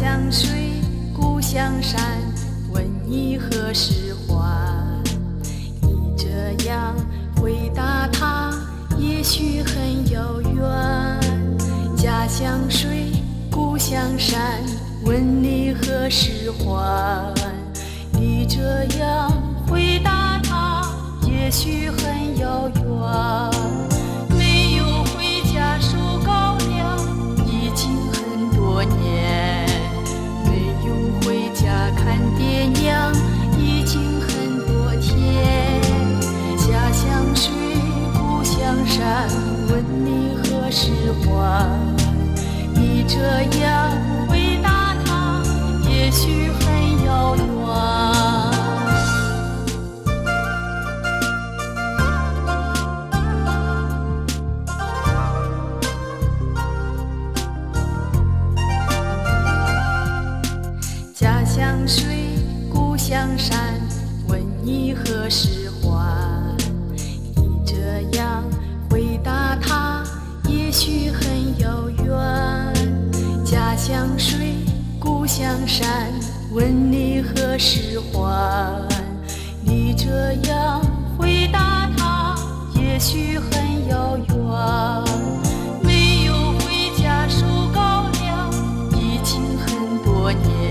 乡水，故乡山，问你何时还？你这样回答他，也许很遥远。家乡水，故乡山，问你何时还？你这样回答他，也许很遥远。没有回家收高粱，已经很多年。没有回家看爹娘，已经很多天。家乡水，故乡山，问你何时还？你这样回答他，也许很遥远。家乡水，故乡山，问你何时还？你这样回答他，也许很遥远。家乡水，故乡山，问你何时还？你这样回答他，也许很遥远。没有回家收高粱，已经很多年。